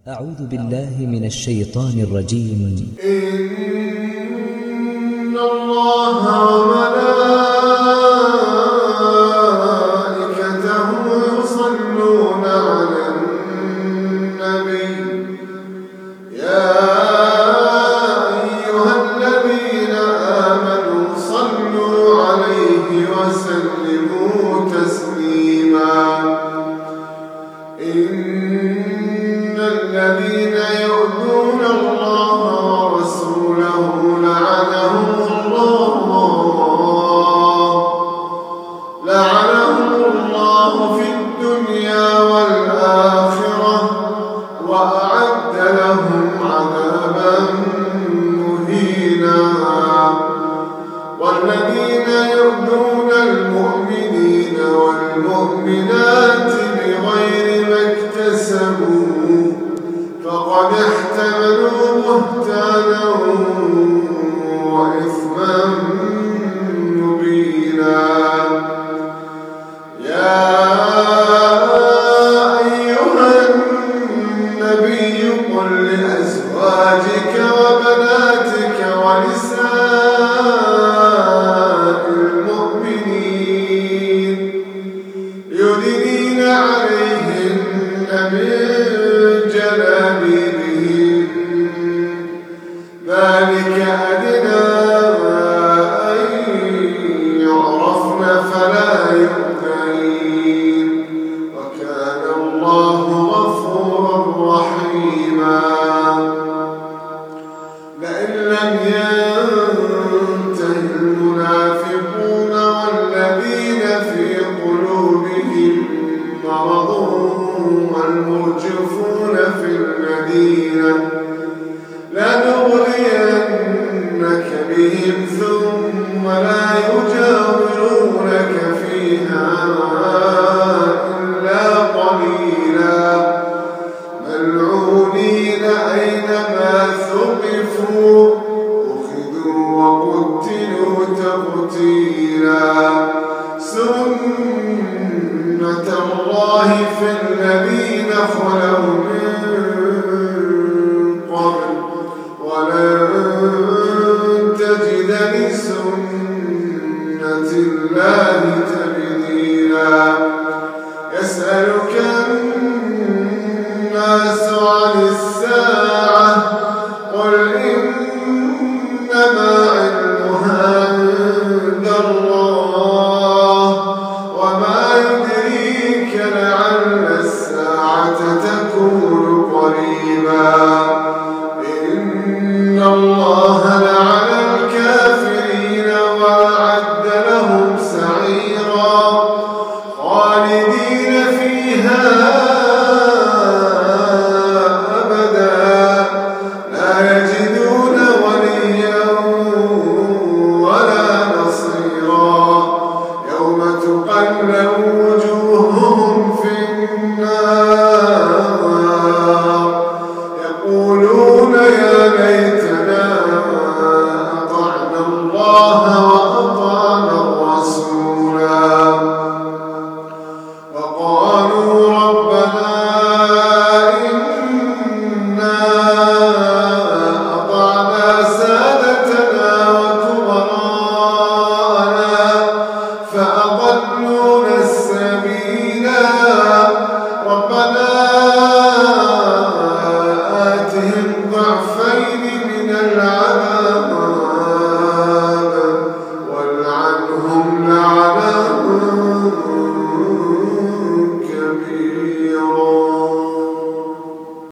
أعوذ بالله من الشيطان الرجيم. إن الله وملائكته يصلون على النبي يا أيها الذين آمنوا صلوا عليه وسلموا تسليما. إن الذين يؤذون الله ورسوله لعنهم الله في الدنيا والآخرة وأعد لهم عذابا مهينا. والذين يؤذون المؤمنين والمؤمنات بغير ما اكتسبوا فقد احتملوا بهتانا وإثما مبينا. يا أيها النبي قل لأزواجك وبناتك ونساء المؤمنين يدنين عليهن من جلابيبهن ذلك أدنى أن يعرفن فلا يؤذين وكان الله غفورا رحيما. لئن لم ينته المنافقون والذين في قلوبهم مرض والمرجفون في المدينة لنغرينك بهم ثم لا يجاورونك فيها إلا قليلا ملعونين أينما ثقفوا أخذوا وقتلوا تقتيلا. سنة الله في الذين خلوا من قبل ولن تجد لسنة الله تبديلا. يسألك الناس عن الساعة قل إنما علمها عند الله وما يدريك لعل الساعة تكون قريبا. إن الله لعن الكافرين وأعد لهم سعيرا خالدين فيها أبدا لا يجدون وليا ولا نصيرا. يوم تقلب وجوههم في النار يقولون يا ليتنا أطعنا الله وأطعنا الرسولا وقالوا ربنا إنا أطعنا سادتنا وكبراءنا فأضلونا السبيلا. ربنا آتهم ضعفين من العذاب